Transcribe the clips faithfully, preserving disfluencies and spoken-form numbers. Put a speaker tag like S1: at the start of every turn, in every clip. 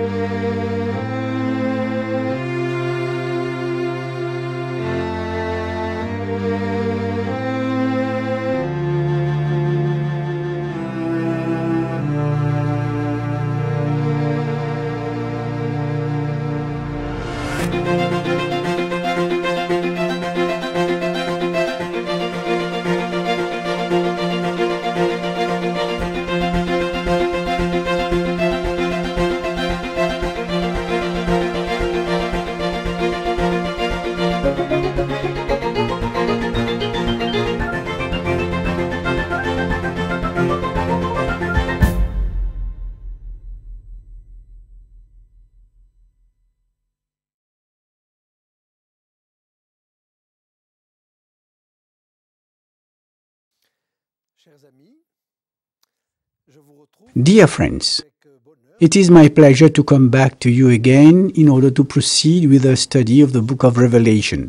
S1: Dear friends, it is my pleasure to come back to you again in order to proceed with the study of the book of Revelation.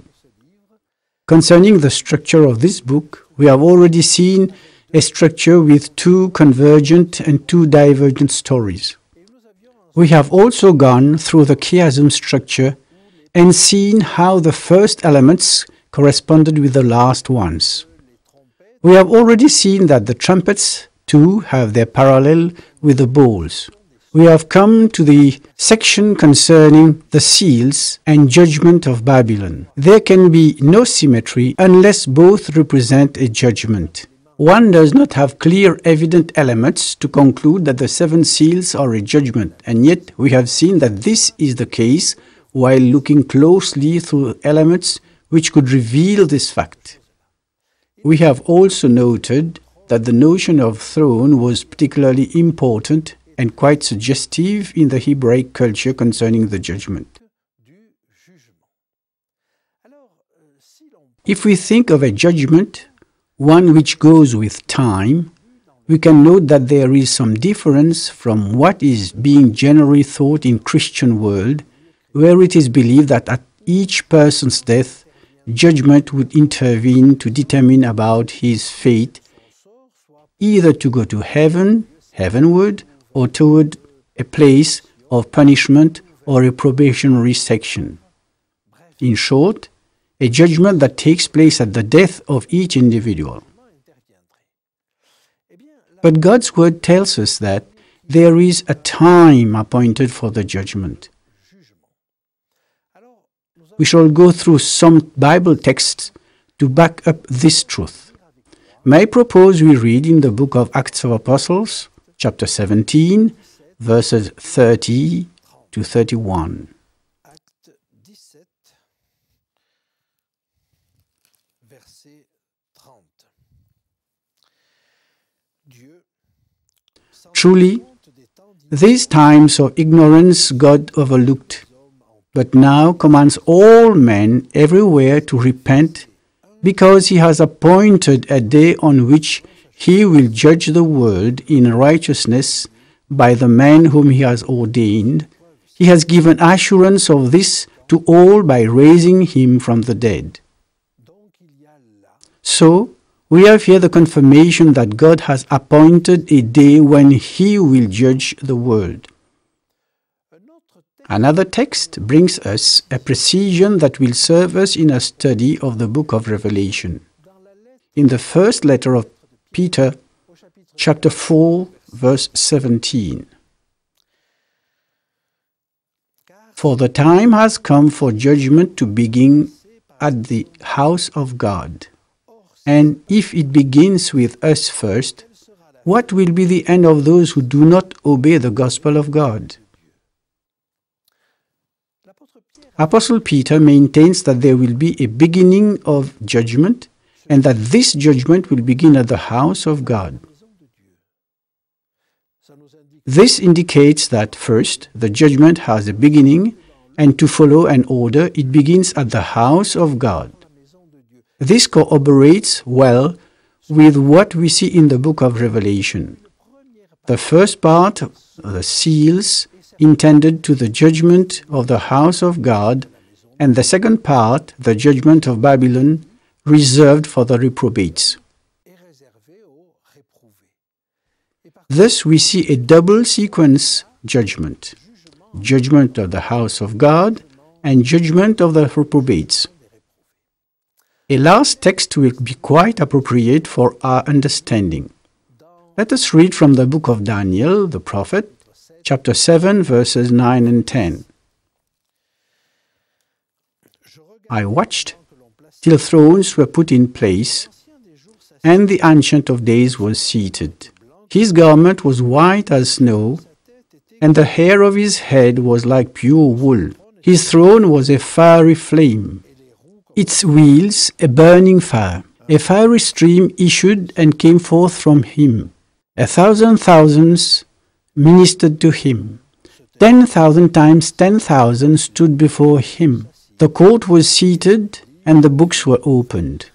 S1: Concerning the structure of this book, we have already seen a structure with two convergent and two divergent stories. We have also gone through the chiasm structure and seen how the first elements corresponded with the last ones. We have already seen that the trumpets too have their parallel with the bowls. We have come to the section concerning the seals and judgment of Babylon. There can be no symmetry unless both represent a judgment. One does not have clear, evident elements to conclude that the seven seals are a judgment, and yet we have seen that this is the case while looking closely through elements which could reveal this fact. We have also noted that the notion of throne was particularly important and quite suggestive in the Hebraic culture concerning the judgment. If we think of a judgment, one which goes with time, we can note that there is some difference from what is being generally thought in Christian world, where it is believed that at each person's death, judgment would intervene to determine about his fate, either to go to heaven, heavenward, or toward a place of punishment or a probationary section. In short, a judgment that takes place at the death of each individual. But God's word tells us that there is a time appointed for the judgment. We shall go through some Bible texts to back up this truth. May I propose we read in the book of Acts of Apostles, chapter seventeen, verses thirty to thirty-one. Truly, these times of ignorance God overlooked, but now commands all men everywhere to repent, because he has appointed a day on which he will judge the world in righteousness by the man whom he has ordained. He has given assurance of this to all by raising him from the dead. So, we have here the confirmation that God has appointed a day when he will judge the world. Another text brings us a precision that will serve us in a study of the book of Revelation. In the first letter of Peter, chapter four, verse seventeen. For the time has come for judgment to begin at the house of God. And if it begins with us first, what will be the end of those who do not obey the gospel of God? Apostle Peter maintains that there will be a beginning of judgment, and that this judgment will begin at the house of God. This indicates that first, the judgment has a beginning, and to follow an order, it begins at the house of God. This corroborates well with what we see in the book of Revelation. The first part, the seals, intended to the judgment of the house of God, and the second part, the judgment of Babylon, reserved for the reprobates. Thus we see a double sequence judgment. judgment of the house of God, and judgment of the reprobates. A last text will be quite appropriate for our understanding. Let us read from the book of Daniel, the prophet, chapter seven, verses nine and ten. I watched till thrones were put in place, and the Ancient of Days was seated. His garment was white as snow, and the hair of his head was like pure wool. His throne was a fiery flame, its wheels a burning fire. A fiery stream issued and came forth from him. A thousand thousands ministered to him. Ten thousand times ten thousand stood before him. The court was seated, and the books were opened.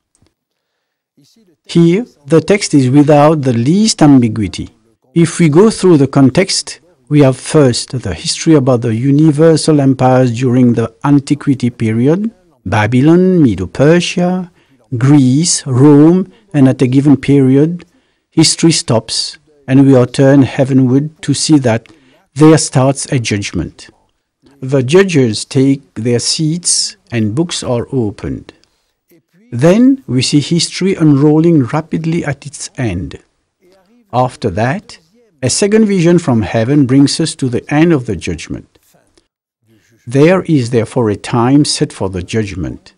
S1: Here, the text is without the least ambiguity. If we go through the context, we have first the history about the universal empires during the Antiquity period, Babylon, Medo-Persia, Greece, Rome, and at a given period, history stops, and we are turned heavenward to see that there starts a judgment. The judges take their seats, and books are opened. Then we see history unrolling rapidly at its end. After that, a second vision from heaven brings us to the end of the judgment. There is therefore a time set for the judgment.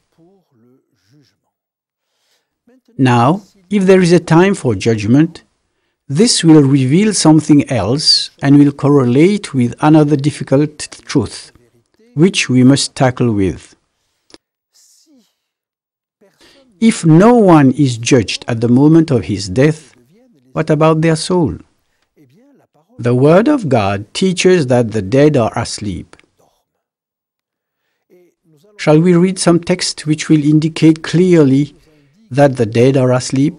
S1: Now, if there is a time for judgment, this will reveal something else and will correlate with another difficult truth, which we must tackle with. If no one is judged at the moment of his death, what about their soul? The Word of God teaches that the dead are asleep. Shall we read some text which will indicate clearly that the dead are asleep?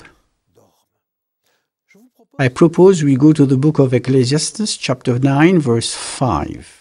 S1: I propose we go to the book of Ecclesiastes, chapter nine, verse five.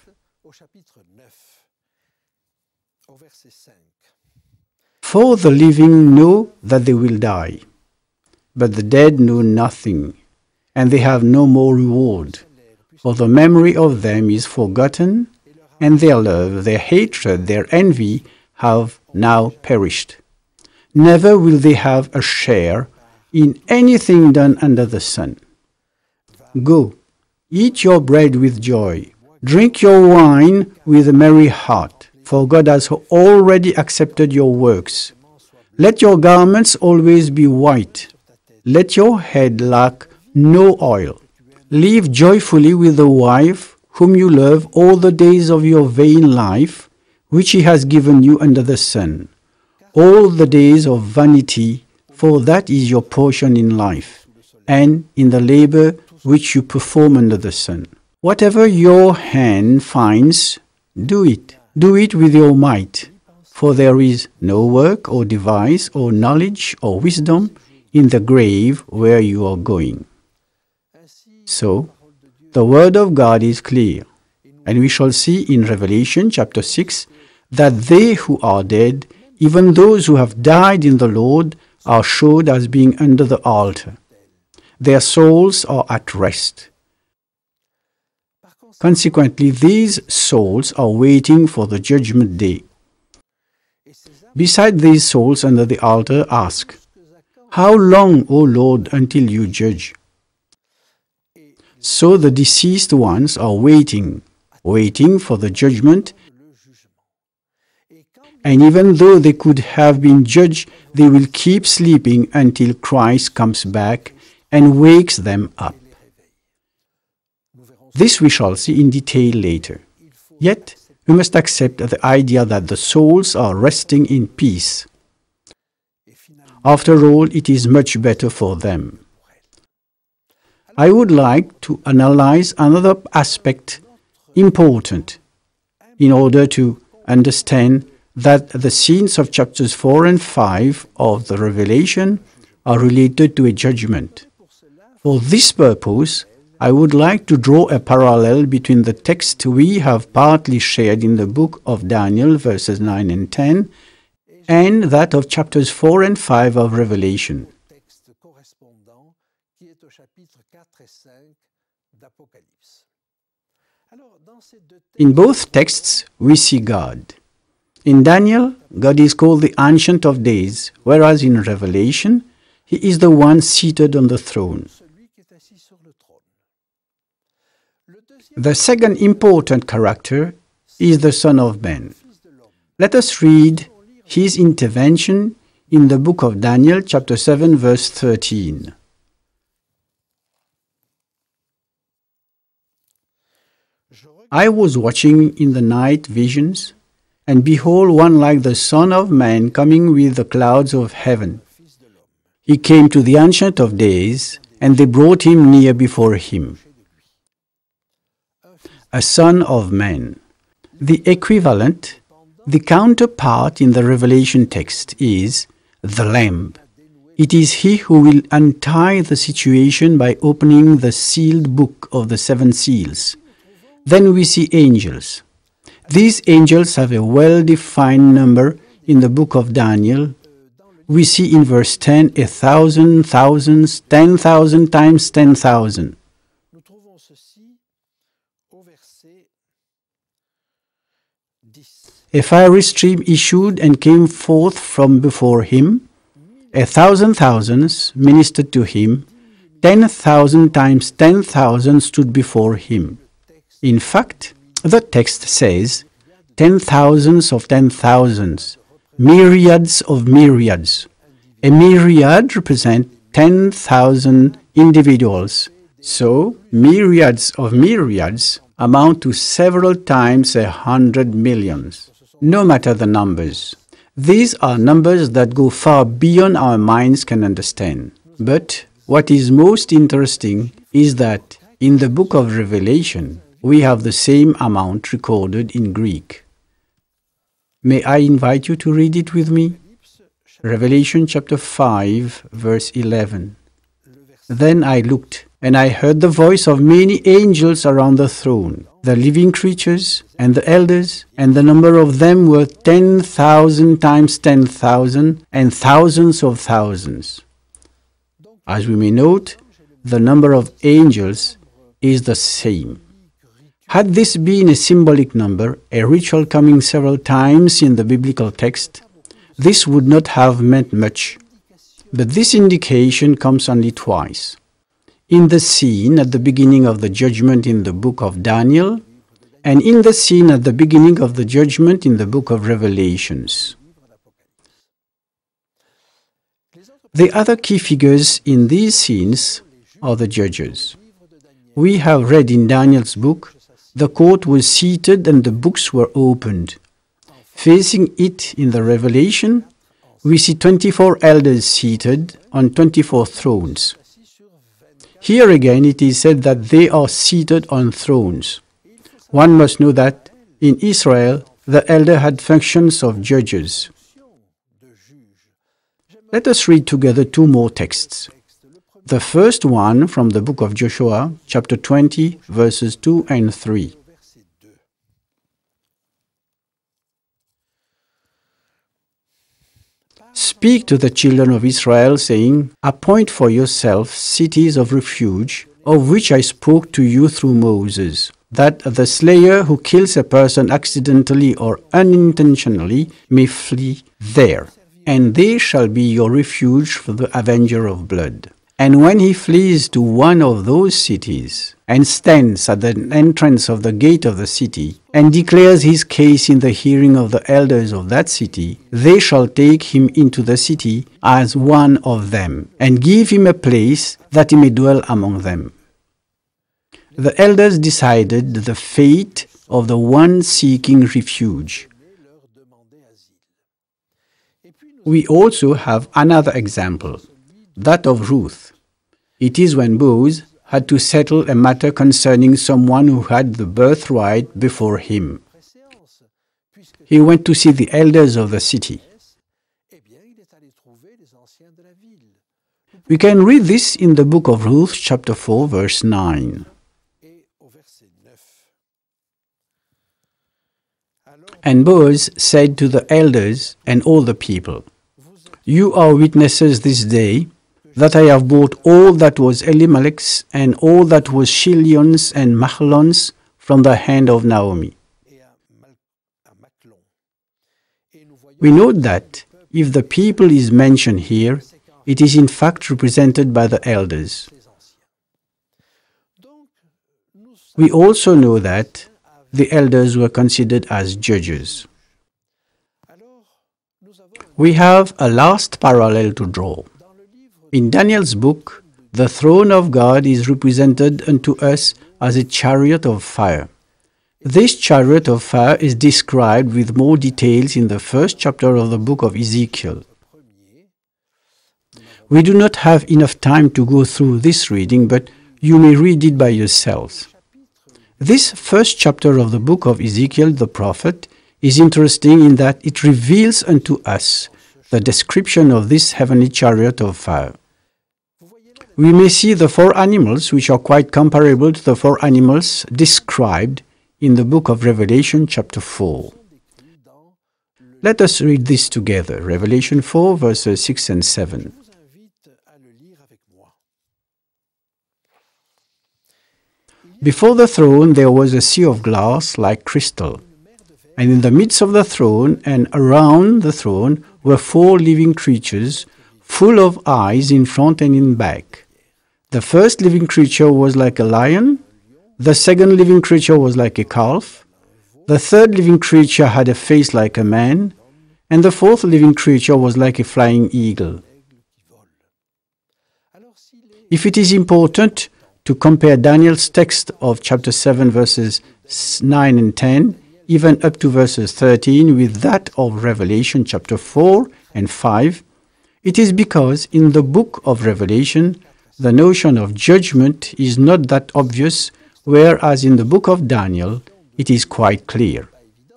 S1: For the living know that they will die, but the dead know nothing, and they have no more reward. For the memory of them is forgotten, and their love, their hatred, their envy have now perished. Never will they have a share in anything done under the sun. Go, eat your bread with joy, drink your wine with a merry heart, for God has already accepted your works. Let your garments always be white. Let your head lack no oil. Live joyfully with the wife whom you love all the days of your vain life, which he has given you under the sun, all the days of vanity, for that is your portion in life, and in the labor which you perform under the sun. Whatever your hand finds, do it. Do it with your might, for there is no work or device or knowledge or wisdom in the grave where you are going. So, the Word of God is clear, and we shall see in Revelation chapter six that they who are dead, even those who have died in the Lord, are showed as being under the altar. Their souls are at rest. Consequently, these souls are waiting for the judgment day. Beside these souls under the altar ask, "How long, O Lord, until you judge?" So the deceased ones are waiting, waiting for the judgment, and even though they could have been judged, they will keep sleeping until Christ comes back and wakes them up. This we shall see in detail later. Yet, we must accept the idea that the souls are resting in peace. After all, it is much better for them. I would like to analyze another aspect important in order to understand that the scenes of chapters four and five of the Revelation are related to a judgment. For this purpose, I would like to draw a parallel between the text we have partly shared in the book of Daniel, verses nine and ten, and that of chapters four and five of Revelation. In both texts, we see God. In Daniel, God is called the Ancient of Days, whereas in Revelation, He is the one seated on the throne. The second important character is the Son of Man. Let us read His intervention in the book of Daniel, chapter seven, verse thirteen. I was watching in the night visions, and behold, one like the Son of Man coming with the clouds of heaven. He came to the Ancient of Days, and they brought him near before him. A Son of Man. The equivalent, the counterpart in the Revelation text is the Lamb. It is He who will untie the situation by opening the sealed book of the seven seals. Then we see angels. These angels have a well-defined number in the book of Daniel. We see in verse ten a thousand, thousands, ten thousand times ten thousand. A fiery stream issued and came forth from before him. A thousand thousands ministered to him. Ten thousand times ten thousand stood before him. In fact, the text says, ten thousands of ten thousands, myriads of myriads. A myriad represents ten thousand individuals. So, myriads of myriads amount to several times a hundred millions. No matter the numbers. These are numbers that go far beyond our minds can understand. But what is most interesting is that in the book of Revelation, we have the same amount recorded in Greek. May I invite you to read it with me? Revelation chapter five, verse eleven. Then I looked, and I heard the voice of many angels around the throne, the living creatures and the elders, and the number of them were ten thousand times ten thousand, and thousands of thousands. As we may note, the number of angels is the same. Had this been a symbolic number, a ritual coming several times in the biblical text, this would not have meant much. But this indication comes only twice. In the scene at the beginning of the judgment in the book of Daniel, and in the scene at the beginning of the judgment in the book of Revelations. The other key figures in these scenes are the judges. We have read in Daniel's book, the court was seated and the books were opened. Facing it in the Revelation, we see twenty-four elders seated on twenty-four thrones. Here again it is said that they are seated on thrones. One must know that in Israel, the elder had functions of judges. Let us read together two more texts. The first one from the book of Joshua, chapter twenty, verses two and three. Speak to the children of Israel, saying, appoint for yourselves cities of refuge, of which I spoke to you through Moses, that the slayer who kills a person accidentally or unintentionally may flee there, and they shall be your refuge for the avenger of blood. And when he flees to one of those cities, and stands at the entrance of the gate of the city, and declares his case in the hearing of the elders of that city, they shall take him into the city as one of them, and give him a place that he may dwell among them. The elders decided the fate of the one seeking refuge. We also have another example, that of Ruth. It is when Boaz had to settle a matter concerning someone who had the birthright before him. He went to see the elders of the city. We can read this in the book of Ruth, chapter four, verse nine. And Boaz said to the elders and all the people, you are witnesses this day that I have bought all that was Elimelech's and all that was Chilion's and Mahlon's from the hand of Naomi. We note that if the people is mentioned here, it is in fact represented by the elders. We also know that the elders were considered as judges. We have a last parallel to draw. In Daniel's book, the throne of God is represented unto us as a chariot of fire. This chariot of fire is described with more details in the first chapter of the book of Ezekiel. We do not have enough time to go through this reading, but you may read it by yourselves. This first chapter of the book of Ezekiel the prophet is interesting in that it reveals unto us the description of this heavenly chariot of fire. We may see the four animals which are quite comparable to the four animals described in the book of Revelation chapter four. Let us read this together, Revelation four verses six and seven. Before the throne there was a sea of glass like crystal, and in the midst of the throne and around the throne were four living creatures, full of eyes in front and in back. The first living creature was like a lion, the second living creature was like a calf, the third living creature had a face like a man, and the fourth living creature was like a flying eagle. If it is important to compare Daniel's text of chapter seven verses nine and ten, even up to verses thirteen, with that of Revelation chapter four and five, it is because in the book of Revelation, the notion of judgment is not that obvious, whereas in the book of Daniel, it is quite clear.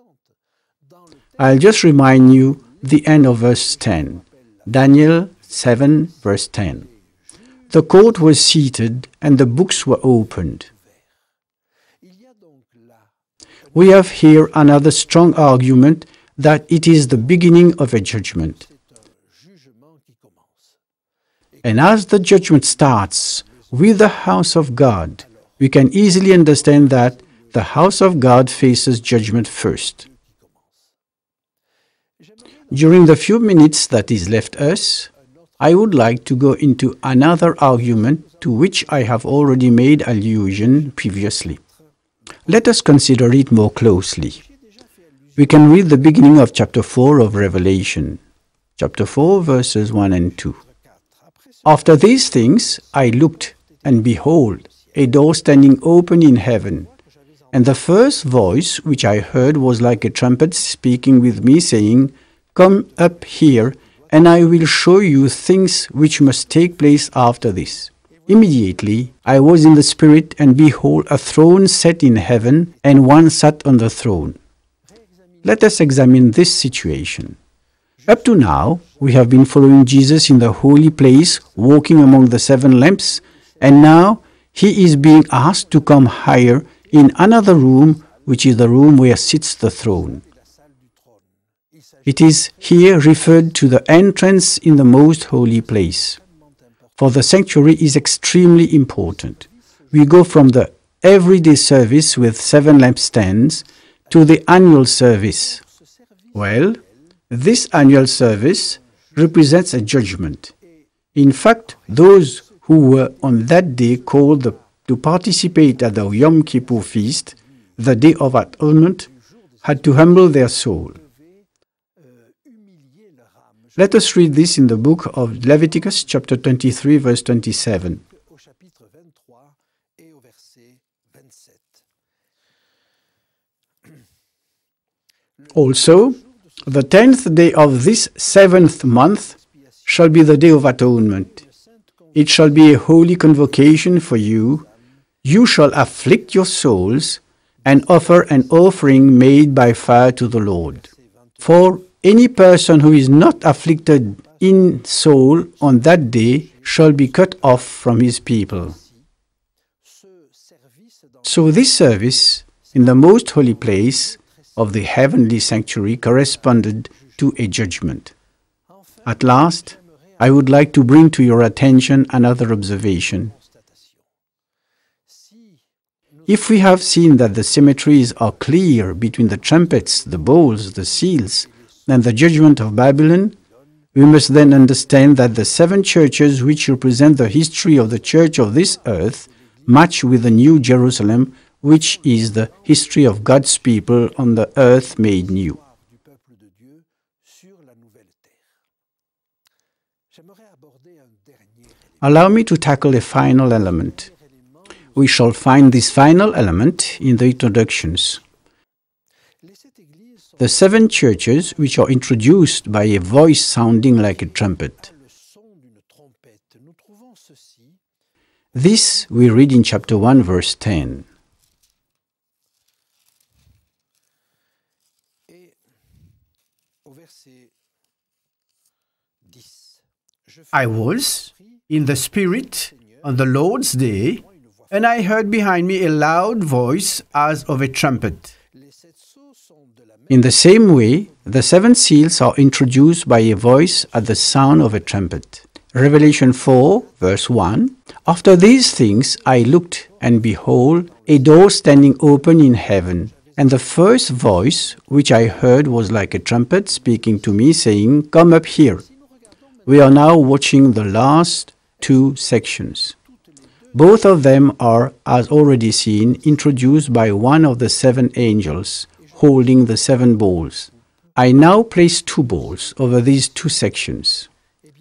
S1: I'll just remind you the end of verse ten. Daniel seven verse ten. The court was seated and the books were opened. We have here another strong argument that it is the beginning of a judgment. And as the judgment starts with the house of God, we can easily understand that the house of God faces judgment first. During the few minutes that is left us, I would like to go into another argument to which I have already made allusion previously. Let us consider it more closely. We can read the beginning of chapter four of Revelation, chapter four, verses one and two. After these things I looked, and behold, a door standing open in heaven. And the first voice which I heard was like a trumpet speaking with me, saying, Come up here, and I will show you things which must take place after this. Immediately I was in the Spirit, and behold, a throne set in heaven, and one sat on the throne. Let us examine this situation. Up to now, we have been following Jesus in the holy place, walking among the seven lamps, and now he is being asked to come higher in another room, which is the room where sits the throne. It is here referred to the entrance in the most holy place. For the sanctuary is extremely important. We go from the everyday service with seven lampstands to the annual service. Well, this annual service represents a judgment. In fact, those who were on that day called the, to participate at the Yom Kippur feast, the Day of Atonement, had to humble their soul. Let us read this in the book of Leviticus, chapter twenty-three, verse twenty-seven. Also, the tenth day of this seventh month shall be the Day of Atonement. It shall be a holy convocation for you. You shall afflict your souls and offer an offering made by fire to the Lord. For any person who is not afflicted in soul on that day shall be cut off from his people. So this service in the most holy place of the heavenly sanctuary corresponded to a judgment. At last, I would like to bring to your attention another observation. If we have seen that the symmetries are clear between the trumpets, the bowls, the seals, and the judgment of Babylon, we must then understand that the seven churches which represent the history of the church of this earth match with the New Jerusalem, which is the history of God's people on the earth made new. Allow me to tackle a final element. We shall find this final element in the introductions. The seven churches which are introduced by a voice sounding like a trumpet. This we read in chapter one, verse ten.
S2: I was in the Spirit on the Lord's day, and I heard behind me a loud voice as of a trumpet.
S1: In the same way, the seven seals are introduced by a voice at the sound of a trumpet. Revelation four, verse one. After these things I looked, and behold, a door standing open in heaven. And the first voice which I heard was like a trumpet speaking to me, saying, "Come up here." We are now watching the last two sections. Both of them are, as already seen, introduced by one of the seven angels holding the seven bowls. I now place two bowls over these two sections.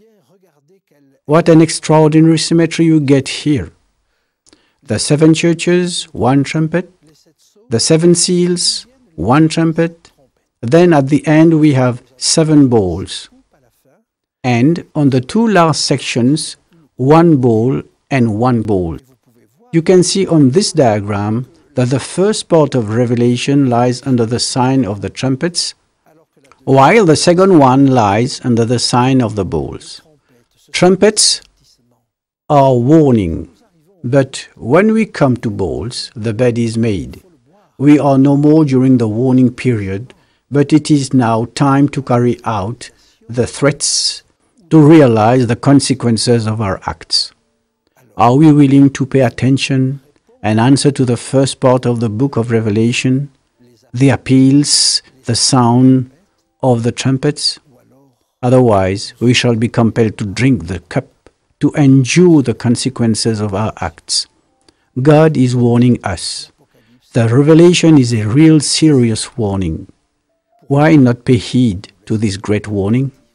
S1: What an extraordinary symmetry you get here. The seven churches, one trumpet. The seven seals, one trumpet. Then at the end we have seven bowls. And on the two last sections, one bowl and one bowl. You can see on this diagram that the first part of Revelation lies under the sign of the trumpets, while the second one lies under the sign of the bowls. Trumpets are warning, but when we come to bowls, the bed is made. We are no more during the warning period, but it is now time to carry out the threats, to realize the consequences of our acts. Are we willing to pay attention and answer to the first part of the book of Revelation, the appeals, the sound of the trumpets? Otherwise, we shall be compelled to drink the cup, to endure the consequences of our acts. God is warning us. The Revelation is a real serious warning. Why not pay heed to this great warning?